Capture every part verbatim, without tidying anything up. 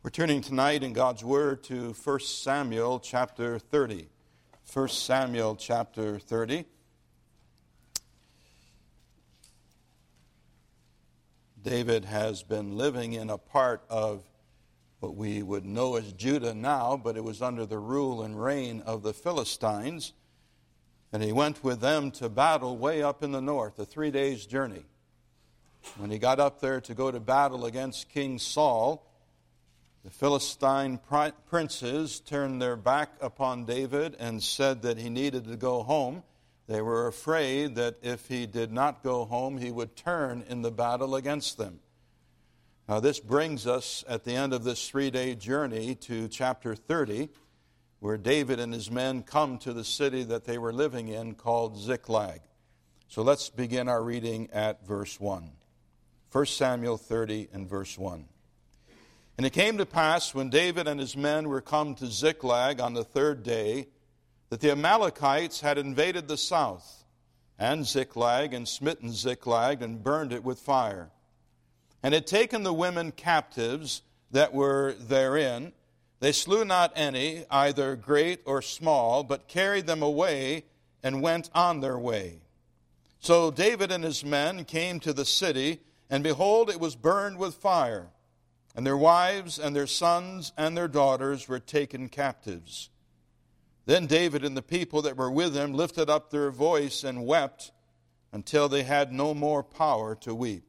We're turning tonight in God's Word to First Samuel chapter thirty. First Samuel chapter thirty. David has been living in a part of what we would know as Judah now, but it was under the rule and reign of the Philistines. And he went with them to battle way up in the north, a three days journey. When he got up there to go to battle against King Saul, the Philistine princes turned their back upon David and said that he needed to go home. They were afraid that if he did not go home, he would turn in the battle against them. Now this brings us at the end of this three-day journey to chapter thirty, where David and his men come to the city that they were living in called Ziklag. So let's begin our reading at verse one. First Samuel thirty and verse one. And it came to pass, when David and his men were come to Ziklag on the third day, that the Amalekites had invaded the south, and Ziklag, and smitten Ziklag, and burned it with fire, and had taken the women captives that were therein. They slew not any, either great or small, but carried them away, and went on their way. So David and his men came to the city, and behold, it was burned with fire. And their wives and their sons and their daughters were taken captives. Then David and the people that were with him lifted up their voice and wept until they had no more power to weep.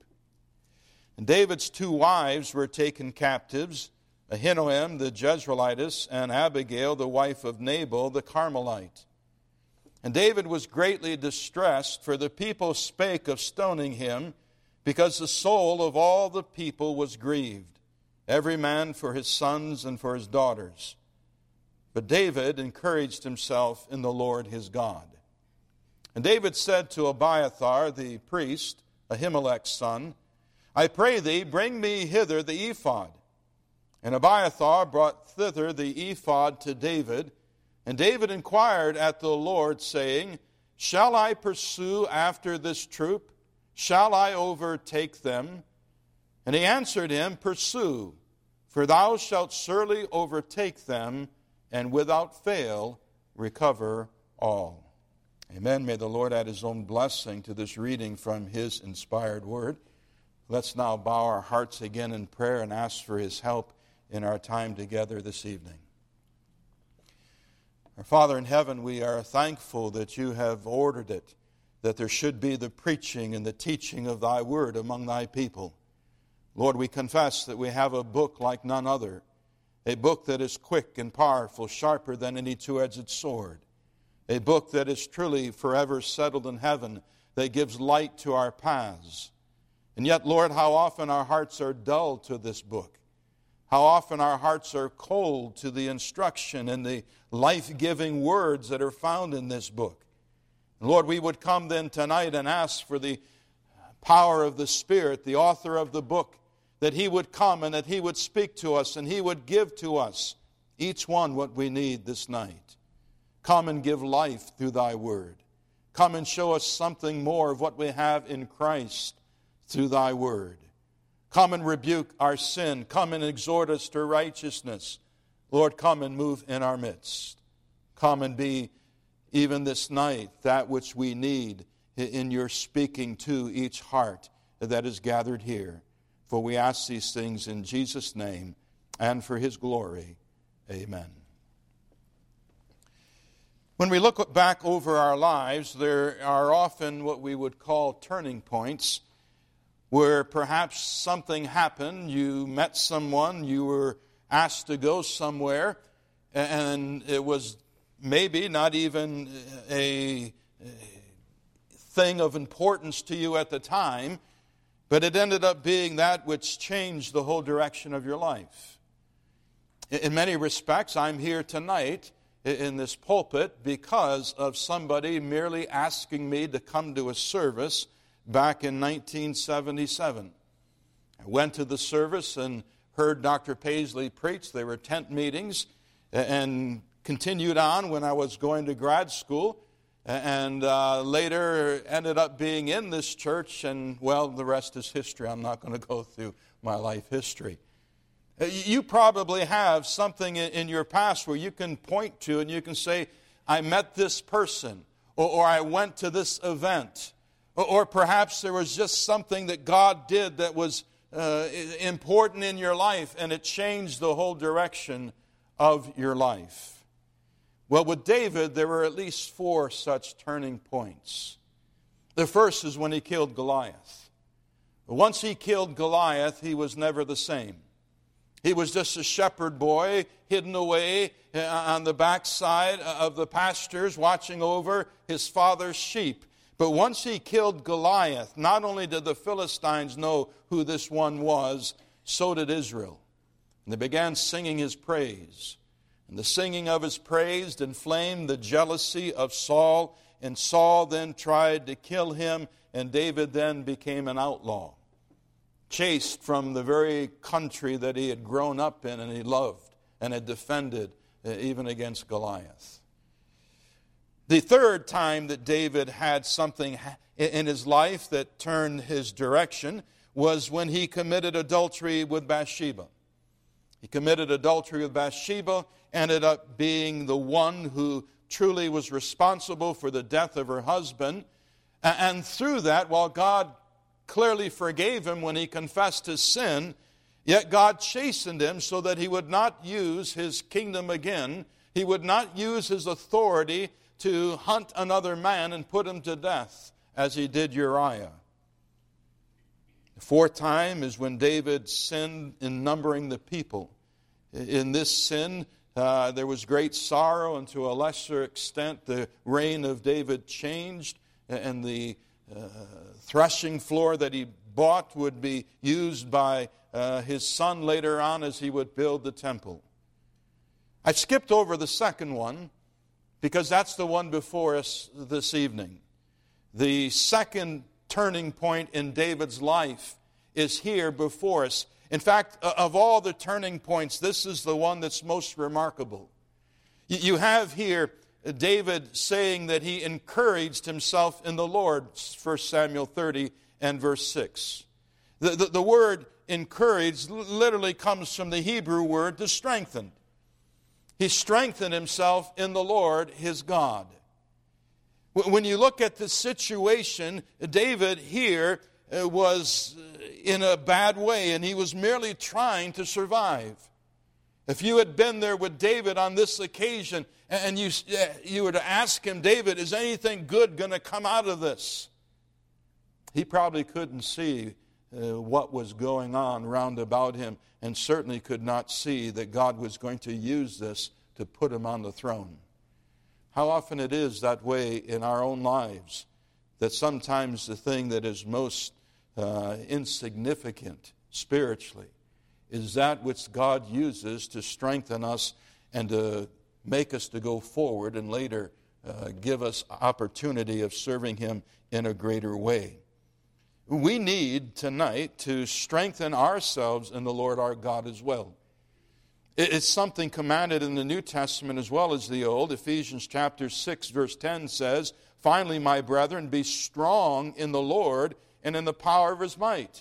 And David's two wives were taken captives, Ahinoam the Jezreelitess and Abigail the wife of Nabal the Carmelite. And David was greatly distressed, for the people spake of stoning him, because the soul of all the people was grieved, every man for his sons and for his daughters. But David encouraged himself in the Lord his God. And David said to Abiathar the priest, Ahimelech's son, I pray thee, bring me hither the ephod. And Abiathar brought thither the ephod to David. And David inquired at the Lord, saying, Shall I pursue after this troop? Shall I overtake them? And he answered him, Pursue, for thou shalt surely overtake them, and without fail recover all. Amen. May the Lord add his own blessing to this reading from his inspired word. Let's now bow our hearts again in prayer and ask for his help in our time together this evening. Our Father in heaven, we are thankful that you have ordered it, that there should be the preaching and the teaching of thy word among thy people. Lord, we confess that we have a book like none other, a book that is quick and powerful, sharper than any two-edged sword, a book that is truly forever settled in heaven, that gives light to our paths. And yet, Lord, how often our hearts are dull to this book. How often our hearts are cold to the instruction and the life-giving words that are found in this book. Lord, we would come then tonight and ask for the power of the Spirit, the author of the book, that he would come and that he would speak to us and he would give to us, each one, what we need this night. Come and give life through thy word. Come and show us something more of what we have in Christ through thy word. Come and rebuke our sin. Come and exhort us to righteousness. Lord, come and move in our midst. Come and be, even this night, that which we need in your speaking to each heart that is gathered here. For we ask these things in Jesus' name and for his glory. Amen. When we look back over our lives, there are often what we would call turning points, where perhaps something happened, you met someone, you were asked to go somewhere, and it was maybe not even a thing of importance to you at the time, but it ended up being that which changed the whole direction of your life. In many respects, I'm here tonight in this pulpit because of somebody merely asking me to come to a service back in nineteen seventy-seven. I went to the service and heard Doctor Paisley preach. There were tent meetings, and continued on when I was going to grad school. And uh, later ended up being in this church, and, well, the rest is history. I'm not going to go through my life history. You probably have something in your past where you can point to and you can say, I met this person, or, or I went to this event, or, or perhaps there was just something that God did that was uh, important in your life and it changed the whole direction of your life. Well, with David, there were at least four such turning points. The first is when he killed Goliath. Once he killed Goliath, he was never the same. He was just a shepherd boy hidden away on the backside of the pastures watching over his father's sheep. But once he killed Goliath, not only did the Philistines know who this one was, so did Israel. And they began singing his praise. And the singing of his praise inflamed the jealousy of Saul, and Saul then tried to kill him, and David then became an outlaw, chased from the very country that he had grown up in and he loved and had defended, uh, even against Goliath. The third time that David had something in his life that turned his direction was when he committed adultery with Bathsheba. He committed adultery with Bathsheba, ended up being the one who truly was responsible for the death of her husband. And through that, while God clearly forgave him when he confessed his sin, yet God chastened him so that he would not use his kingdom again. He would not use his authority to hunt another man and put him to death, as he did Uriah. The fourth time is when David sinned in numbering the people. In this sin, uh, there was great sorrow, and to a lesser extent, the reign of David changed, and the uh, threshing floor that he bought would be used by uh, his son later on as he would build the temple. I skipped over the second one because that's the one before us this evening. The second turning point in David's life is here before us. In fact, of all the turning points, this is the one that's most remarkable. You have here David saying that he encouraged himself in the Lord, First Samuel thirty and verse six. The, the, the word encouraged literally comes from the Hebrew word to strengthen. He strengthened himself in the Lord, his God. When you look at the situation, David here was in a bad way, and he was merely trying to survive. If you had been there with David on this occasion, and you, you were to ask him, David, is anything good going to come out of this? He probably couldn't see uh, what was going on round about him, and certainly could not see that God was going to use this to put him on the throne. How often it is that way in our own lives, that sometimes the thing that is most uh, insignificant spiritually is that which God uses to strengthen us and to make us to go forward and later uh, give us opportunity of serving Him in a greater way. We need tonight to strengthen ourselves in the Lord our God as well. It's something commanded in the New Testament as well as the Old. Ephesians chapter six verse ten says, "Finally, my brethren, be strong in the Lord and in the power of His might."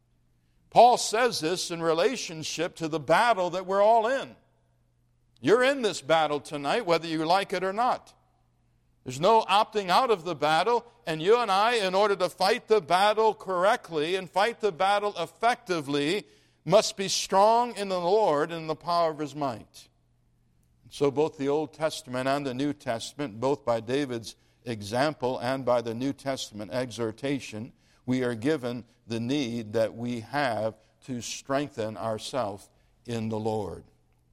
Paul says this in relationship to the battle that we're all in. You're in this battle tonight, whether you like it or not. There's no opting out of the battle, and you and I, in order to fight the battle correctly and fight the battle effectively, must be strong in the Lord and in the power of His might. So both the Old Testament and the New Testament, both by David's example and by the New Testament exhortation, we are given the need that we have to strengthen ourselves in the Lord.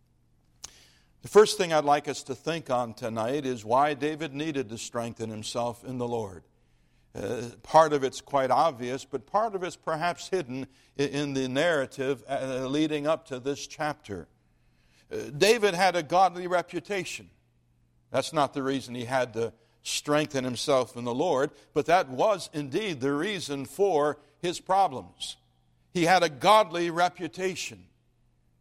The first thing I'd like us to think on tonight is why David needed to strengthen himself in the Lord. Uh, part of it's quite obvious, but part of it's perhaps hidden in the narrative uh, leading up to this chapter. Uh, David had a godly reputation. That's not the reason he had to strengthen himself in the Lord, but that was indeed the reason for his problems. He had a godly reputation.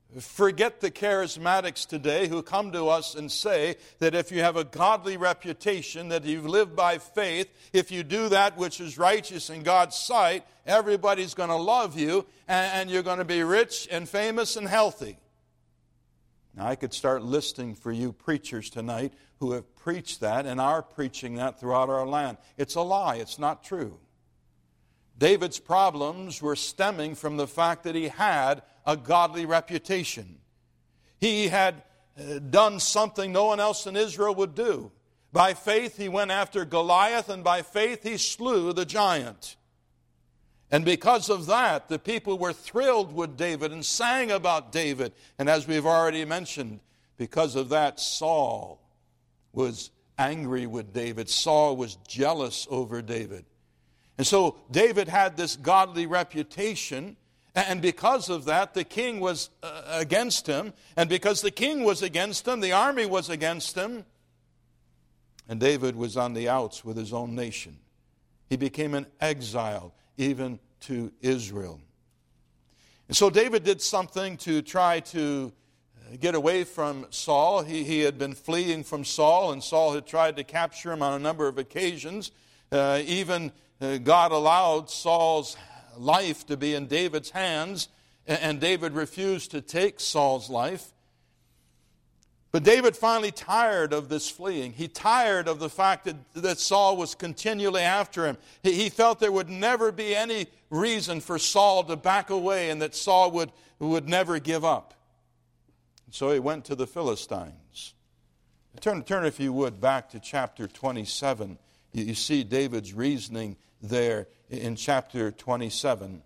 Forget the charismatics today who come to us and say that if you have a godly reputation, that you've lived by faith, if you do that which is righteous in God's sight, everybody's going to love you and you're going to be rich and famous and healthy. Now, I could start listing for you preachers tonight who have preached that and are preaching that throughout our land. It's a lie. It's not true. David's problems were stemming from the fact that he had a godly reputation. He had done something no one else in Israel would do. By faith, he went after Goliath, and by faith, he slew the giant. And because of that, the people were thrilled with David and sang about David. And as we've already mentioned, because of that, Saul was angry with David. Saul was jealous over David. And so David had this godly reputation, and because of that, the king was uh, against him. And because the king was against him, the army was against him. And David was on the outs with his own nation. He became an exile, even to Israel. And so David did something to try to get away from Saul. He, he had been fleeing from Saul, and Saul had tried to capture him on a number of occasions. Uh, even uh, God allowed Saul's life to be in David's hands, and, and David refused to take Saul's life. But David finally tired of this fleeing. He tired of the fact that, that Saul was continually after him. He, he felt there would never be any reason for Saul to back away and that Saul would, would never give up. So he went to the Philistines. Turn, turn, if you would, back to chapter twenty-seven. You, you see David's reasoning there in chapter twenty-seven.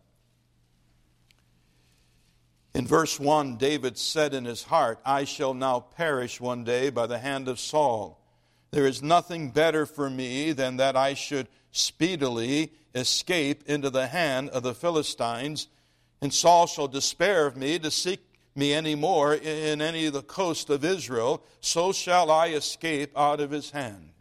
In verse one, David said in his heart, I shall now perish one day by the hand of Saul. There is nothing better for me than that I should speedily escape into the hand of the Philistines, and Saul shall despair of me to seek me any more in any of the coast of Israel, so shall I escape out of his hand.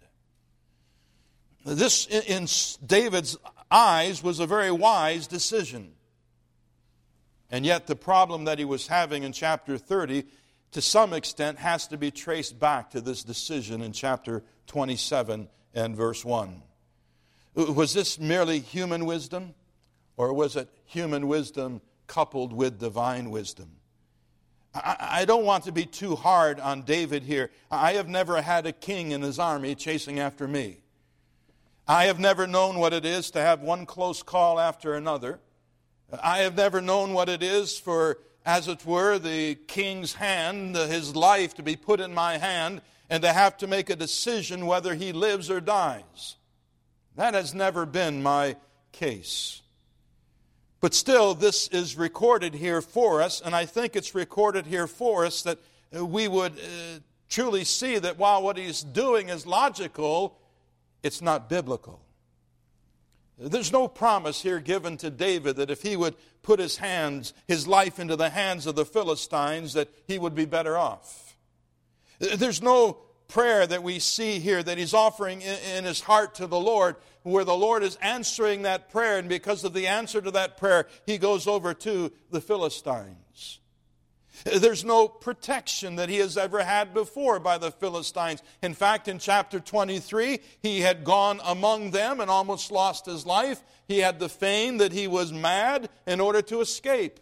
This, in David's eyes, was a very wise decision. And yet the problem that he was having in chapter thirty, to some extent, has to be traced back to this decision in chapter twenty-seven and verse one. Was this merely human wisdom, or was it human wisdom coupled with divine wisdom? I don't want to be too hard on David here. I have never had a king in his army chasing after me. I have never known what it is to have one close call after another. I have never known what it is for, as it were, the king's hand, his life to be put in my hand, and to have to make a decision whether he lives or dies. That has never been my case. But still, this is recorded here for us, and I think it's recorded here for us that we would uh, truly see that while what he's doing is logical, it's not biblical. There's no promise here given to David that if he would put his hands, his life into the hands of the Philistines, that he would be better off. There's no prayer that we see here that he's offering in his heart to the Lord, where the Lord is answering that prayer, and because of the answer to that prayer, he goes over to the Philistines. There's no protection that he has ever had before by the Philistines. In fact, in chapter twenty-three, he had gone among them and almost lost his life. He had the feign that he was mad in order to escape.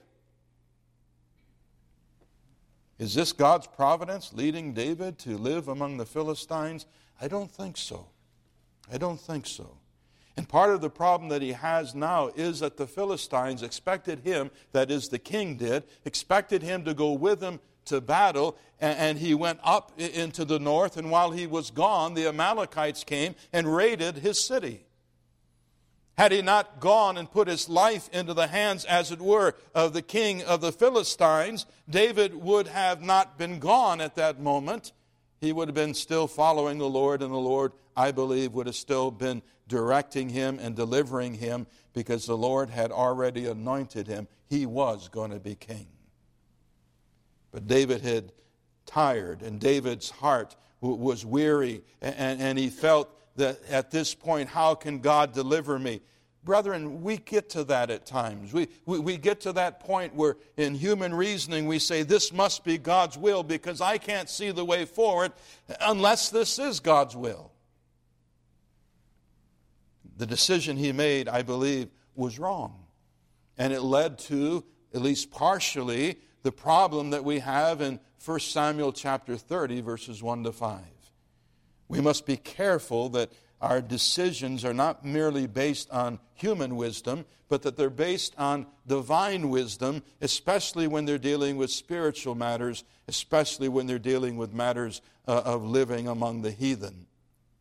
Is this God's providence leading David to live among the Philistines? I don't think so. I don't think so. And part of the problem that he has now is that the Philistines expected him, that is the king did, expected him to go with them to battle, and he went up into the north, and while he was gone, the Amalekites came and raided his city. Had he not gone and put his life into the hands, as it were, of the king of the Philistines, David would have not been gone at that moment. He would have been still following the Lord, and the Lord, I believe, would have still been directing him and delivering him, because the Lord had already anointed him. He was going to be king. But David had tired, and David's heart was weary, and, and he felt that at this point, how can God deliver me? brethren, we get to that at times. We, we, we get to that point where in human reasoning we say, this must be God's will because I can't see the way forward unless this is God's will. The decision he made, I believe, was wrong. And it led to, at least partially, the problem that we have in First Samuel chapter thirty, verses one to five. We must be careful that our decisions are not merely based on human wisdom, but that they're based on divine wisdom, especially when they're dealing with spiritual matters, especially when they're dealing with matters uh, of living among the heathen.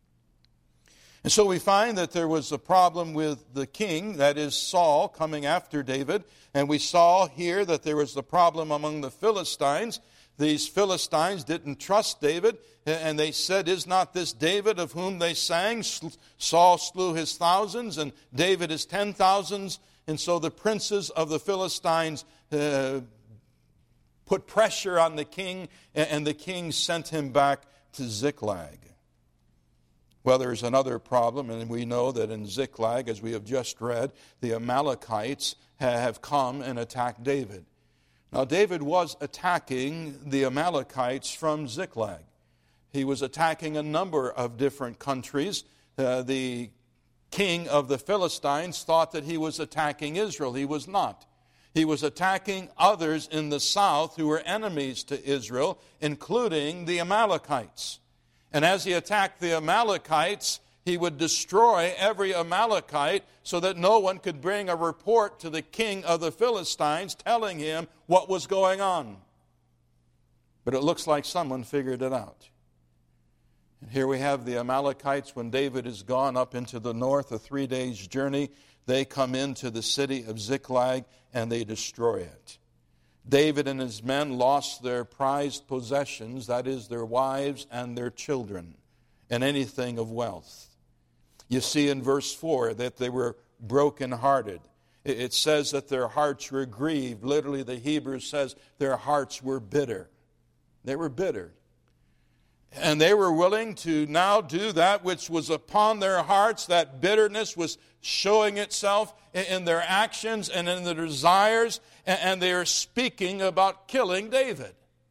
And so we find that there was a problem with the king, that is Saul, coming after David. And we saw here that there was the problem among the Philistines. These Philistines didn't trust David, and they said, is not this David of whom they sang? Saul slew his thousands, and David his ten thousands. And so the princes of the Philistines uh, put pressure on the king, and the king sent him back to Ziklag. Well, there's another problem, and we know that in Ziklag, as we have just read, the Amalekites have come and attacked David. Now, David was attacking the Amalekites from Ziklag. He was attacking a number of different countries. Uh, the king of the Philistines thought that he was attacking Israel. He was not. He was attacking others in the south who were enemies to Israel, including the Amalekites. And as he attacked the Amalekites, he would destroy every Amalekite so that no one could bring a report to the king of the Philistines telling him what was going on. But it looks like someone figured it out. And here we have the Amalekites. When David is gone up into the north, a three days journey, they come into the city of Ziklag and they destroy it. David and his men lost their prized possessions, that is, their wives and their children, and anything of wealth. You see in verse four that they were brokenhearted. It says that their hearts were grieved. Literally, the Hebrew says their hearts were bitter. They were bitter. And they were willing to now do that which was upon their hearts. That bitterness was showing itself in their actions and in their desires. And they are speaking about killing David.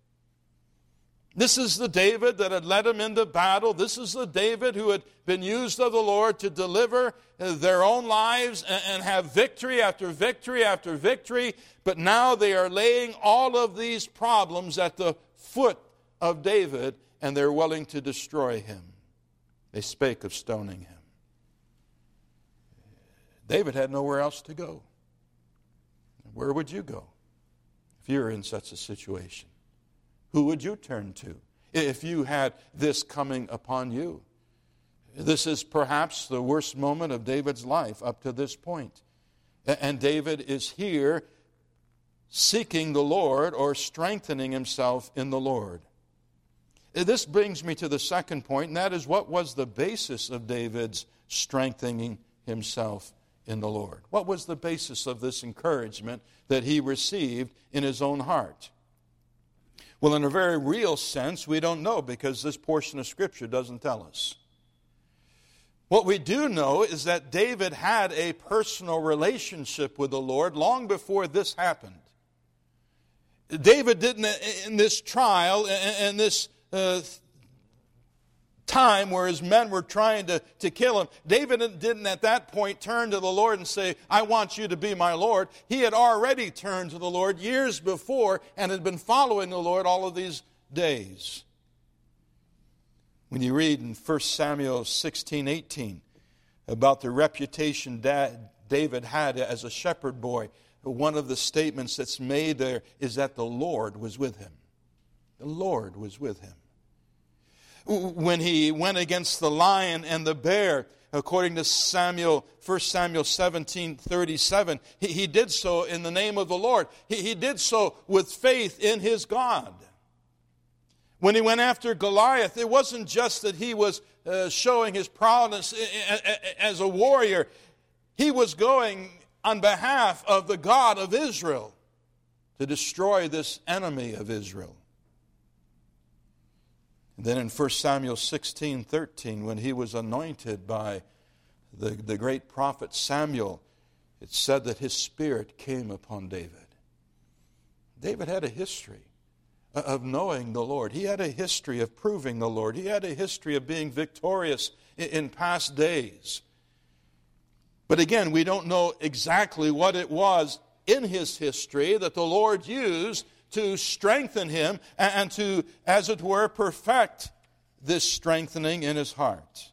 This is the David that had led them into battle. This is the David who had been used of the Lord to deliver their own lives and have victory after victory after victory. But now they are laying all of these problems at the foot of David, and they're willing to destroy him. They spake of stoning him. David had nowhere else to go. Where would you go if you were in such a situation? Who would you turn to if you had this coming upon you? This is perhaps the worst moment of David's life up to this point. And David is here seeking the Lord or strengthening himself in the Lord. This brings me to the second point, and that is, what was the basis of David's strengthening himself in the Lord? What was the basis of this encouragement that he received in his own heart? Well, in a very real sense, we don't know, because this portion of Scripture doesn't tell us. What we do know is that David had a personal relationship with the Lord long before this happened. David didn't, in this trial, in this uh, time where his men were trying to, to kill him, David didn't at that point turn to the Lord and say, I want you to be my Lord. He had already turned to the Lord years before and had been following the Lord all of these days. When you read in First Samuel sixteen eighteen about the reputation that David had as a shepherd boy, one of the statements that's made there is that the Lord was with him. The Lord was with him. When he went against the lion and the bear, according to Samuel, First Samuel seventeen thirty-seven, he, he did so in the name of the Lord. He, he did so with faith in his God. When he went after Goliath, it wasn't just that he was uh, showing his prowess as a warrior. He was going on behalf of the God of Israel to destroy this enemy of Israel. And then in First Samuel sixteen thirteen, when he was anointed by the, the great prophet Samuel It's said that his Spirit came upon David. David had a history of knowing the Lord. He had a history of proving the Lord. He had a history of being victorious in past days. But again, we don't know exactly what it was in his history that the Lord used to strengthen him and to, as it were, perfect this strengthening in his heart.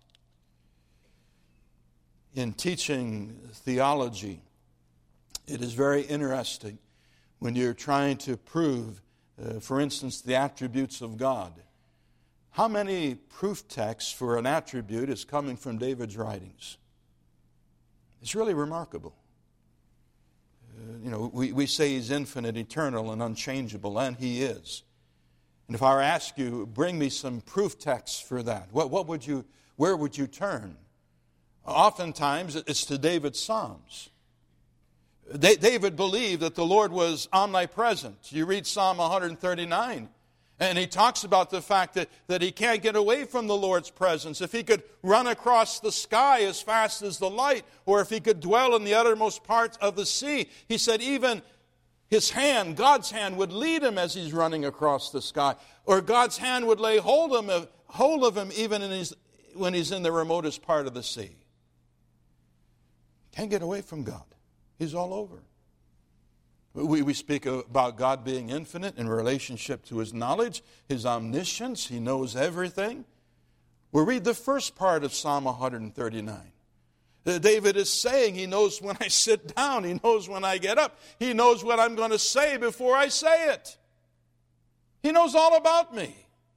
In teaching theology, it is very interesting when you're trying to prove, uh, for instance, the attributes of God. How many proof texts for an attribute is coming from David's writings? It's really remarkable. Uh, you know, we, we say he's infinite, eternal, and unchangeable, and he is. And if I were to ask you, bring me some proof texts for that, what, what would you, where would you turn? Oftentimes, it's to David's Psalms. David believed that the Lord was omnipresent. You read Psalm one thirty-nine, and he talks about the fact that, that he can't get away from the Lord's presence. If he could run across the sky as fast as the light, or if he could dwell in the uttermost parts of the sea, he said even his hand, God's hand, would lead him as he's running across the sky, or God's hand would lay hold of him, hold of him even in his, when he's in the remotest part of the sea. Can't get away from God. He's all over. We, we speak about God being infinite in relationship to his knowledge, his omniscience. He knows everything. We'll read the first part of Psalm one thirty-nine. David is saying he knows when I sit down. He knows when I get up. He knows what I'm going to say before I say it. He knows all about me.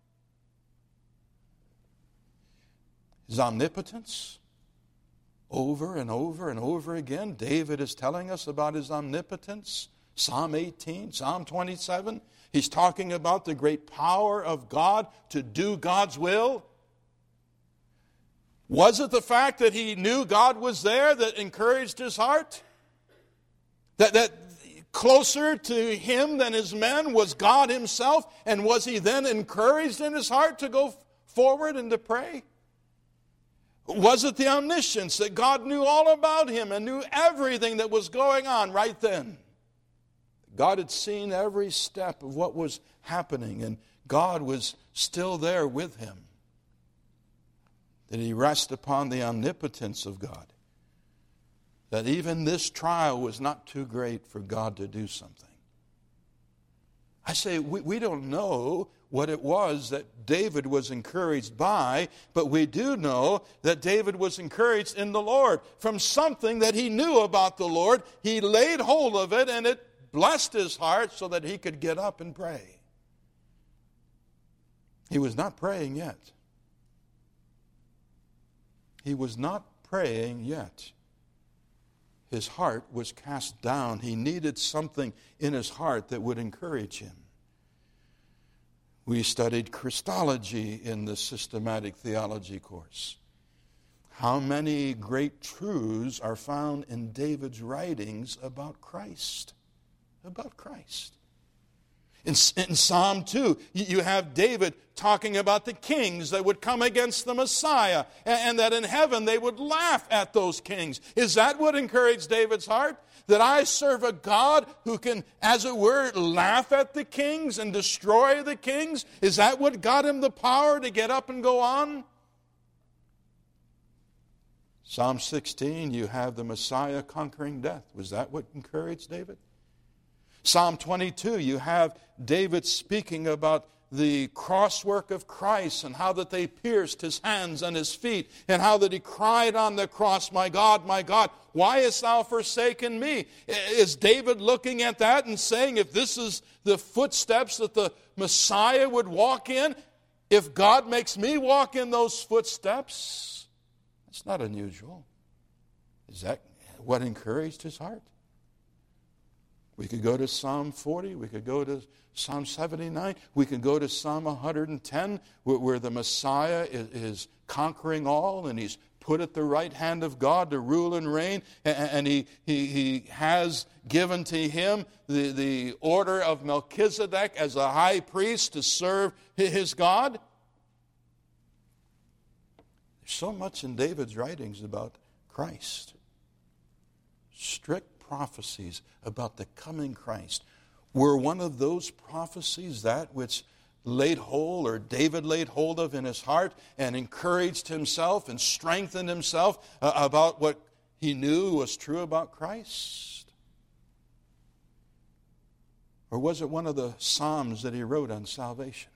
His omnipotence. Over and over and over again, David is telling us about his omnipotence. Psalm eighteen, Psalm twenty-seven, he's talking about the great power of God to do God's will. Was it the fact that he knew God was there that encouraged his heart? That, that closer to him than his men was God himself, and was he then encouraged in his heart to go forward and to pray? Was it the omniscience that God knew all about him and knew everything that was going on right then? God had seen every step of what was happening, and God was still there with him. Did he rest upon the omnipotence of God? That even this trial was not too great for God to do something. I say we, we don't know what it was that David was encouraged by, but we do know that David was encouraged in the Lord. From something that he knew about the Lord, he laid hold of it, and it blessed his heart so that he could get up and pray. He was not praying yet. He was not praying yet. His heart was cast down. He needed something in his heart that would encourage him. We studied Christology in the systematic theology course. How many great truths are found in David's writings about Christ? About Christ. In, in Psalm two, you have David talking about the kings that would come against the Messiah, and, and that in heaven they would laugh at those kings. Is that what encouraged David's heart? That I serve a God who can, as it were, laugh at the kings and destroy the kings? Is that what got him the power to get up and go on? Psalm sixteen, you have the Messiah conquering death. Was that what encouraged David? Psalm twenty-two, you have David speaking about the crosswork of Christ and how that they pierced his hands and his feet, and how that he cried on the cross, my God, my God, why hast thou forsaken me? Is David looking at that and saying, if this is the footsteps that the Messiah would walk in, if God makes me walk in those footsteps, that's not unusual. Is that what encouraged his heart? We could go to Psalm forty. We could go to Psalm seventy-nine. We could go to Psalm one hundred ten, where, where the Messiah is, is conquering all, and he's put at the right hand of God to rule and reign, and, and he, he, he has given to him the, the order of Melchizedek as a high priest to serve his God. There's so much in David's writings about Christ. strict prophecies about the coming Christ. Were one of those prophecies that which laid hold, or David laid hold of in his heart and encouraged himself and strengthened himself uh, about what he knew was true about Christ? Or was it one of the Psalms that he wrote on salvation?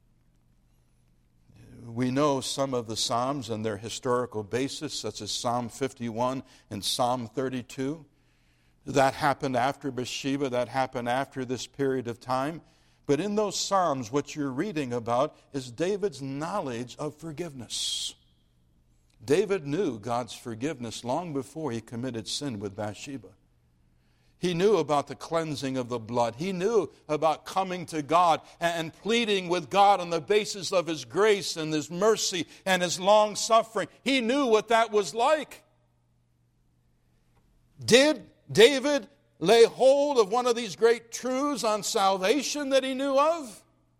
We know some of the Psalms and their historical basis, such as Psalm fifty-one and Psalm thirty-two. That happened after Bathsheba, that happened after this period of time. But in those Psalms, what you're reading about is David's knowledge of forgiveness. David knew God's forgiveness long before he committed sin with Bathsheba. He knew about the cleansing of the blood. He knew about coming to God and pleading with God on the basis of His grace and His mercy and His long suffering. He knew what that was like. Did David lay hold of one of these great truths on salvation that he knew of?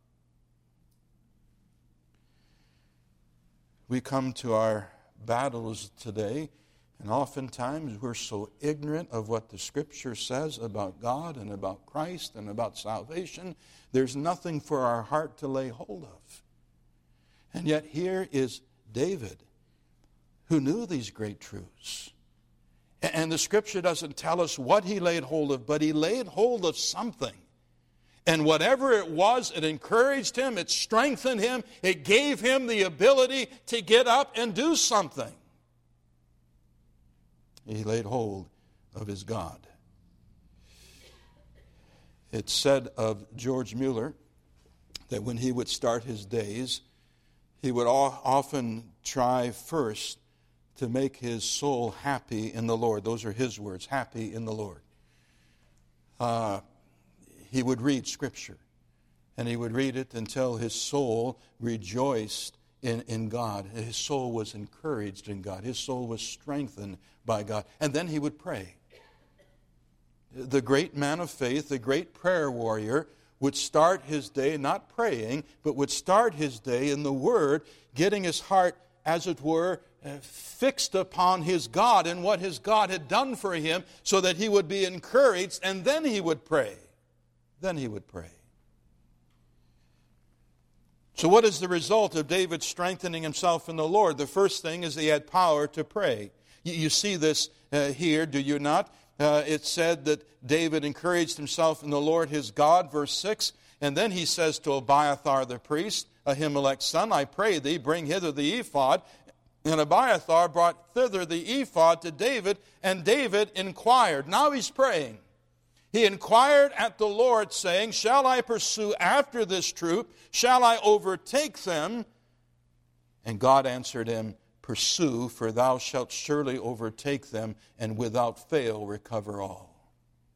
We come to our battles today, and oftentimes we're so ignorant of what the Scripture says about God and about Christ and about salvation, there's nothing for our heart to lay hold of. And yet here is David, who knew these great truths. And the Scripture doesn't tell us what he laid hold of, but he laid hold of something. And whatever it was, it encouraged him, it strengthened him, it gave him the ability to get up and do something. He laid hold of his God. It's said of George Mueller that when he would start his days, he would often try first to make his soul happy in the Lord. Those are his words, happy in the Lord. Uh, he would read Scripture, and he would read it until his soul rejoiced in, in God. His soul was encouraged in God. His soul was strengthened by God. And then he would pray. The great man of faith, the great prayer warrior, would start his day not praying, but would start his day in the Word, getting his heart, as it were, fixed upon his God and what his God had done for him, so that he would be encouraged, and then he would pray. Then he would pray. So what is the result of David strengthening himself in the Lord? The first thing is he had power to pray. You, you see this uh, here, do you not? Uh, it said that David encouraged himself in the Lord his God, verse six, and then he says to Abiathar the priest, Ahimelech's son, I pray thee, bring hither the ephod. And Abiathar brought thither the ephod to David, and David inquired. Now he's praying. He inquired at the Lord, saying, shall I pursue after this troop? Shall I overtake them? And God answered him, pursue, for thou shalt surely overtake them, and without fail recover all.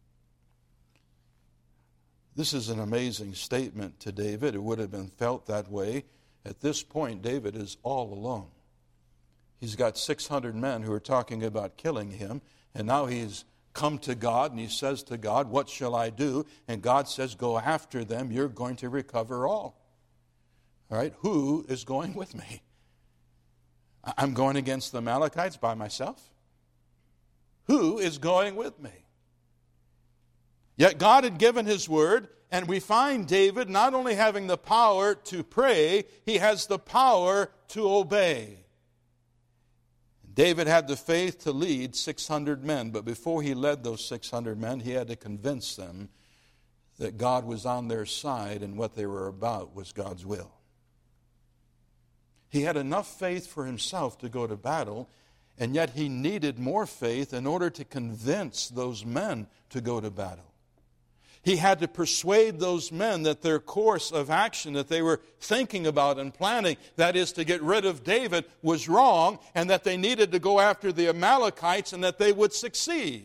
This is an amazing statement to David. It would have been felt that way. At this point, David is all alone. He's got six hundred men who are talking about killing him, and now he's come to God, and he says to God, what shall I do? And God says, go after them, you're going to recover all. All right, who is going with me? I'm going against the Amalekites by myself? Who is going with me? Yet God had given his word, and we find David not only having the power to pray, he has the power to obey. David had the faith to lead six hundred men, but before he led those six hundred men, he had to convince them that God was on their side and what they were about was God's will. He had enough faith for himself to go to battle, and yet he needed more faith in order to convince those men to go to battle. He had to persuade those men that their course of action that they were thinking about and planning, that is to get rid of David, was wrong, and that they needed to go after the Amalekites and that they would succeed.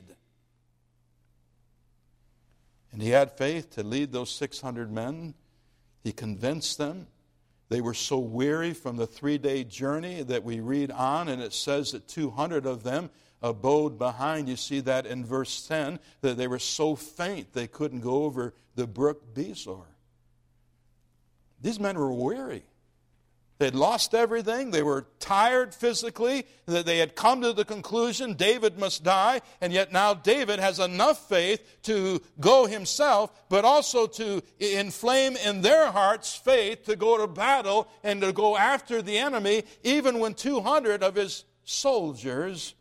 And he had faith to lead those six hundred men. He convinced them. They were so weary from the three-day journey that we read on, and it says that two hundred of them abode behind. You see that in verse ten, that they were so faint they couldn't go over the brook Besor. These men were weary. They'd lost everything. They were tired physically. They had come to the conclusion David must die. And yet now David has enough faith to go himself, but also to inflame in their hearts faith to go to battle and to go after the enemy, even when two hundred of his soldiers,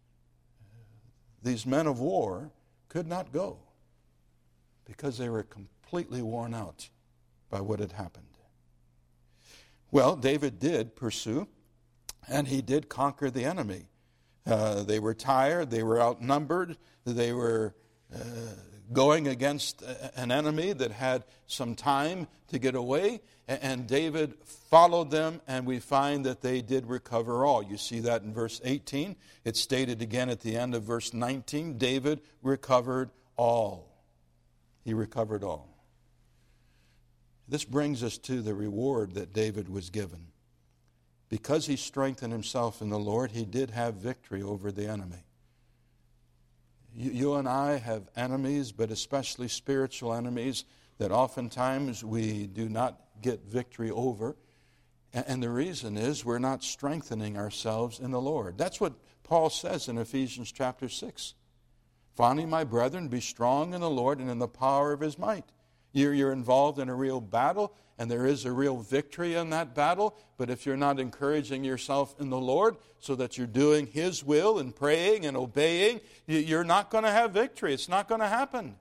these men of war, could not go because they were completely worn out by what had happened. Well, David did pursue, and he did conquer the enemy. Uh, they were tired, they were outnumbered, they were uh, going against an enemy that had some time to get away, and David followed them, and we find that they did recover all. You see that in verse eighteen. It's stated again at the end of verse nineteen. David recovered all. He recovered all. This brings us to the reward that David was given. Because he strengthened himself in the Lord, he did have victory over the enemy. You, you and I have enemies, but especially spiritual enemies, that oftentimes we do not get victory over. And, and the reason is we're not strengthening ourselves in the Lord. That's what Paul says in Ephesians chapter six. Finally, my brethren, be strong in the Lord and in the power of his might. You're, you're involved in a real battle, and there is a real victory in that battle. But if you're not encouraging yourself in the Lord so that you're doing his will and praying and obeying, you're not going to have victory. It's not going to happen.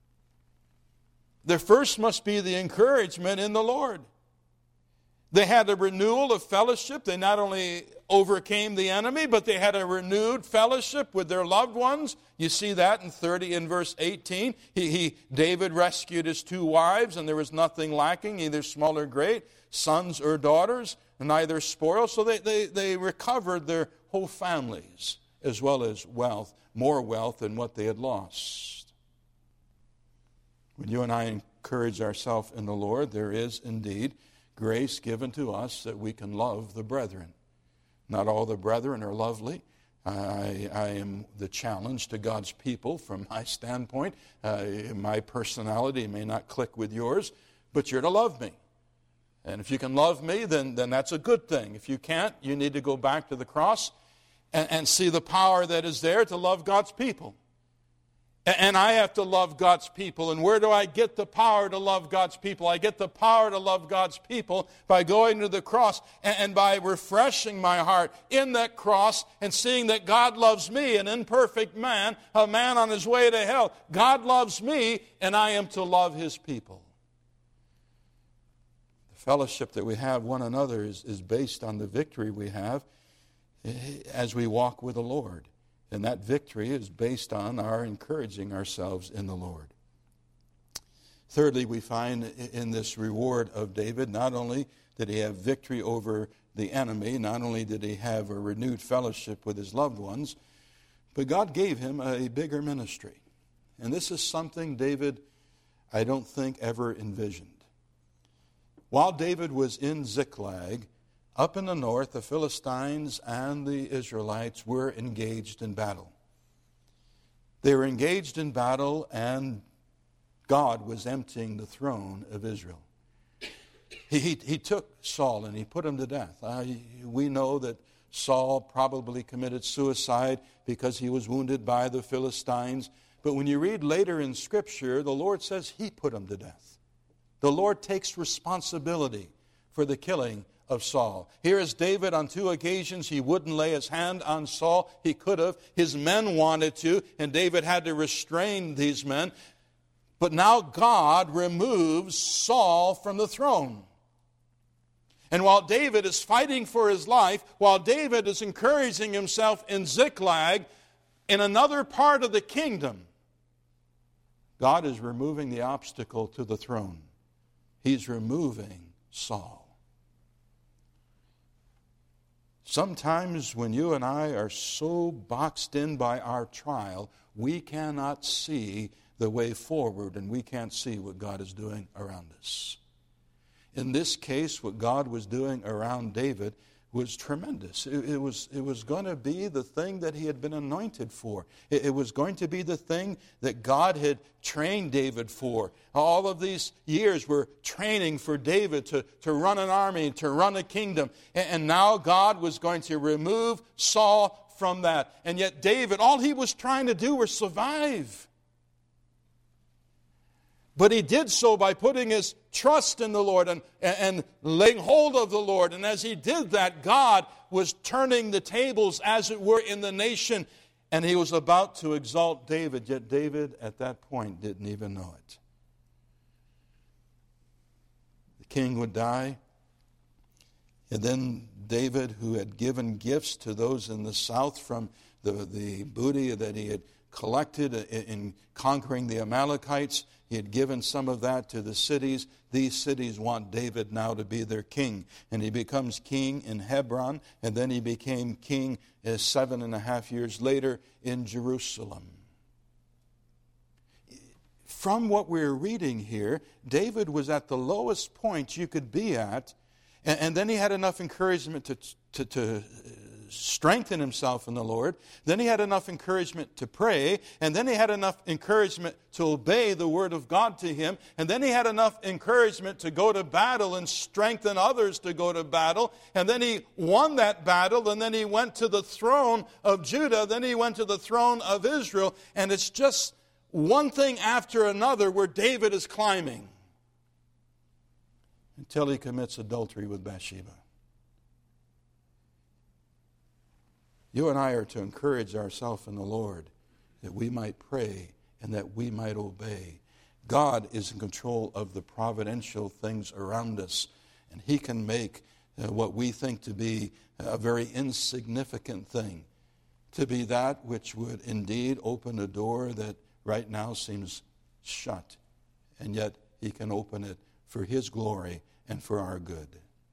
There first must be the encouragement in the Lord. They had a renewal of fellowship. They not only overcame the enemy, but they had a renewed fellowship with their loved ones. You see that in thirty in verse eighteen. He, he David rescued his two wives, and there was nothing lacking, either small or great, sons or daughters, neither spoil. So they, they, they recovered their whole families, as well as wealth, more wealth than what they had lost. When you and I encourage ourselves in the Lord, there is indeed grace given to us that we can love the brethren. Not all the brethren are lovely. I, I am the challenge to God's people from my standpoint. Uh, my personality may not click with yours, but you're to love me. And if you can love me, then, then that's a good thing. If you can't, you need to go back to the cross and, and see the power that is there to love God's people. And I have to love God's people. And where do I get the power to love God's people? I get the power to love God's people by going to the cross and by refreshing my heart in that cross and seeing that God loves me, an imperfect man, a man on his way to hell. God loves me, and I am to love his people. The fellowship that we have one another is, is based on the victory we have as we walk with the Lord. And that victory is based on our encouraging ourselves in the Lord. Thirdly, we find in this reward of David, not only did he have victory over the enemy, not only did he have a renewed fellowship with his loved ones, but God gave him a bigger ministry. And this is something David, I don't think, ever envisioned. While David was in Ziklag, up in the north, the Philistines and the Israelites were engaged in battle. They were engaged in battle, and God was emptying the throne of Israel. He, he, he took Saul and he put him to death. Uh, we know that Saul probably committed suicide because he was wounded by the Philistines. But when you read later in Scripture, the Lord says he put him to death. The Lord takes responsibility for the killing of Saul. Here is David on two occasions. He wouldn't lay his hand on Saul. He could have. His men wanted to, and David had to restrain these men. But now God removes Saul from the throne. And while David is fighting for his life, while David is encouraging himself in Ziklag, in another part of the kingdom, God is removing the obstacle to the throne. He's removing Saul. Sometimes when you and I are so boxed in by our trial, we cannot see the way forward, and we can't see what God is doing around us. In this case, what God was doing around David was tremendous. It, it was, it was going to be the thing that he had been anointed for. It, it was going to be the thing that God had trained David for. All of these years were training for David to, to run an army, to run a kingdom. And, and now God was going to remove Saul from that. And yet David, all he was trying to do was survive. But he did so by putting his trust in the Lord and, and laying hold of the Lord. And as he did that, God was turning the tables, as it were, in the nation. And he was about to exalt David. Yet David, at that point, didn't even know it. The king would die. And then David, who had given gifts to those in the south from the, the booty that he had collected in conquering the Amalekites, he had given some of that to the cities. These cities want David now to be their king. And he becomes king in Hebron, and then he became king uh, seven and a half years later in Jerusalem. From what we're reading here, David was at the lowest point you could be at, and, and then he had enough encouragement to, to, to strengthen himself in the Lord. Then he had enough encouragement to pray. And then he had enough encouragement to obey the word of God to him. And then he had enough encouragement to go to battle and strengthen others to go to battle. And then he won that battle. And then he went to the throne of Judah. Then he went to the throne of Israel. And it's just one thing after another where David is climbing until he commits adultery with Bathsheba. You and I are to encourage ourselves in the Lord that we might pray and that we might obey. God is in control of the providential things around us, and He can make uh, what we think to be a very insignificant thing to be that which would indeed open a door that right now seems shut, and yet He can open it for His glory and for our good.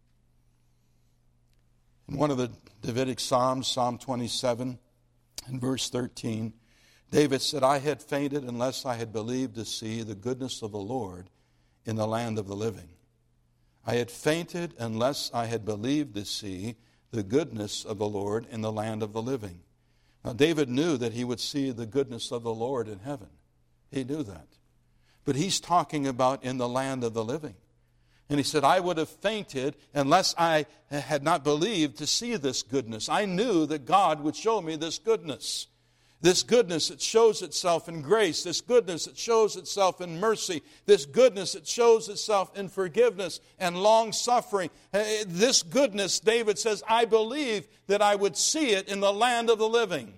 In one of the Davidic Psalms, Psalm twenty-seven, in verse thirteen, David said, I had fainted unless I had believed to see the goodness of the Lord in the land of the living. I had fainted unless I had believed to see the goodness of the Lord in the land of the living. Now, David knew that he would see the goodness of the Lord in heaven. He knew that. But he's talking about in the land of the living. And he said, I would have fainted unless I had not believed to see this goodness. I knew that God would show me this goodness. This goodness that shows itself in grace. This goodness that shows itself in mercy. This goodness that shows itself in forgiveness and long-suffering. This goodness, David says, I believe that I would see it in the land of the living.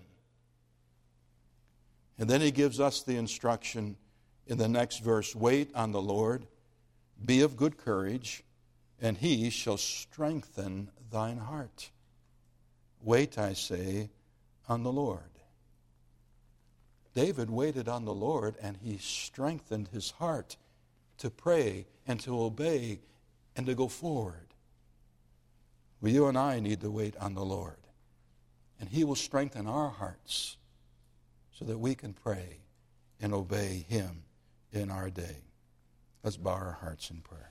And then he gives us the instruction in the next verse, wait on the Lord. Be of good courage, and He shall strengthen thine heart. Wait, I say, on the Lord. David waited on the Lord, and he strengthened his heart to pray and to obey and to go forward. Well, you and I need to wait on the Lord, and He will strengthen our hearts so that we can pray and obey Him in our day. Let's bow our hearts in prayer.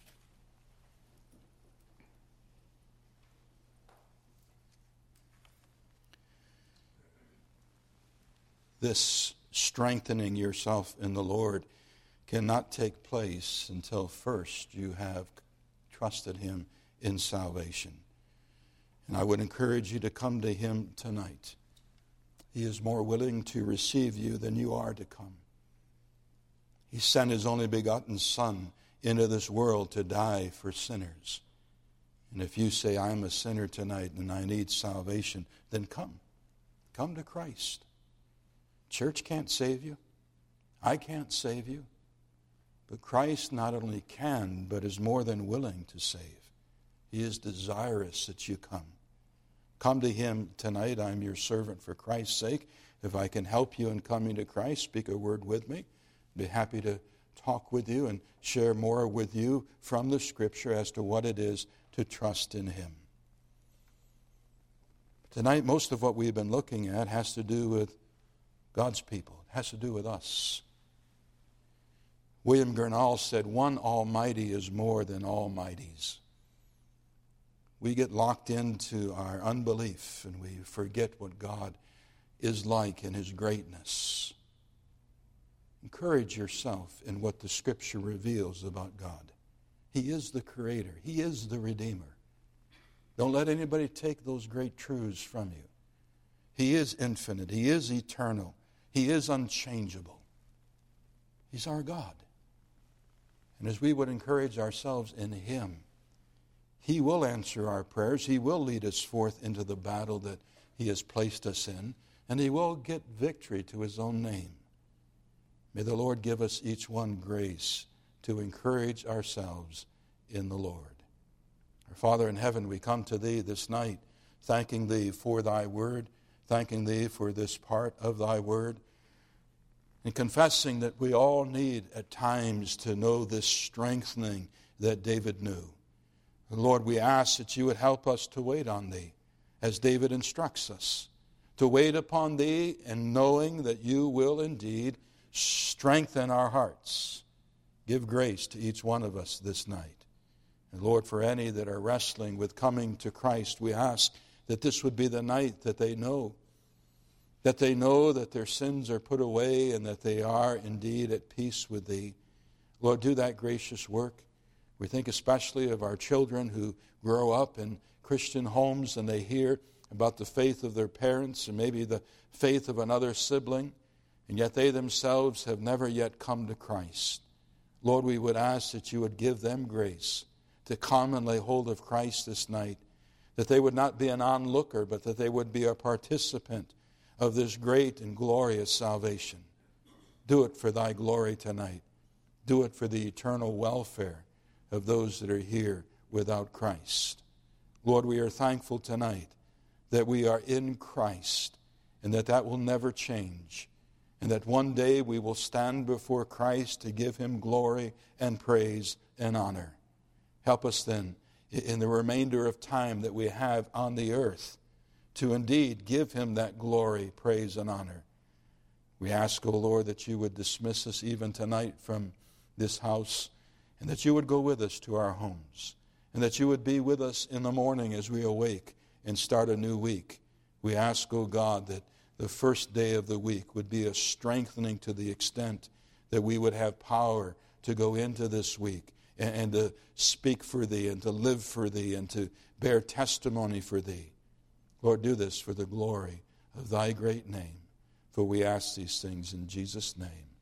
This strengthening yourself in the Lord cannot take place until first you have trusted Him in salvation. And I would encourage you to come to Him tonight. He is more willing to receive you than you are to come. He sent His only begotten Son into this world to die for sinners. And if you say, I'm a sinner tonight and I need salvation, then come. Come to Christ. Church can't save you. I can't save you. But Christ not only can, but is more than willing to save. He is desirous that you come. Come to Him tonight. I'm your servant for Christ's sake. If I can help you in coming to Christ, speak a word with me. Be happy to talk with you and share more with you from the Scripture as to what it is to trust in Him. Tonight, most of what we've been looking at has to do with God's people. It has to do with us. William Gurnall said, one Almighty is more than almighties. we get locked into our unbelief and we forget what God is like in His greatness. Encourage yourself in what the Scripture reveals about God. He is the Creator. He is the Redeemer. Don't let anybody take those great truths from you. He is infinite. He is eternal. He is unchangeable. He's our God. And as we would encourage ourselves in Him, He will answer our prayers. He will lead us forth into the battle that He has placed us in, and He will get victory to His own name. May the Lord give us each one grace to encourage ourselves in the Lord. Our Father in heaven, we come to Thee this night, thanking Thee for Thy word, thanking Thee for this part of Thy word, and confessing that we all need at times to know this strengthening that David knew. And Lord, we ask that You would help us to wait on Thee, as David instructs us, to wait upon Thee and knowing that You will indeed strengthen our hearts. Give grace to each one of us this night. And Lord, for any that are wrestling with coming to Christ, we ask that this would be the night that they know, that they know that their sins are put away and that they are indeed at peace with Thee. Lord, do that gracious work. We think especially of our children who grow up in Christian homes and they hear about the faith of their parents and maybe the faith of another sibling, and yet they themselves have never yet come to Christ. Lord, we would ask that You would give them grace to come and lay hold of Christ this night, that they would not be an onlooker, but that they would be a participant of this great and glorious salvation. Do it for Thy glory tonight. Do it for the eternal welfare of those that are here without Christ. Lord, we are thankful tonight that we are in Christ and that that will never change, and that one day we will stand before Christ to give Him glory and praise and honor. Help us then in the remainder of time that we have on the earth to indeed give Him that glory, praise, and honor. We ask, O Lord, that You would dismiss us even tonight from this house, and that You would go with us to our homes, and that You would be with us in the morning as we awake and start a new week. We ask, O God, that the first day of the week would be a strengthening to the extent that we would have power to go into this week and, and to speak for Thee and to live for Thee and to bear testimony for Thee. Lord, do this for the glory of Thy great name, for we ask these things in Jesus' name.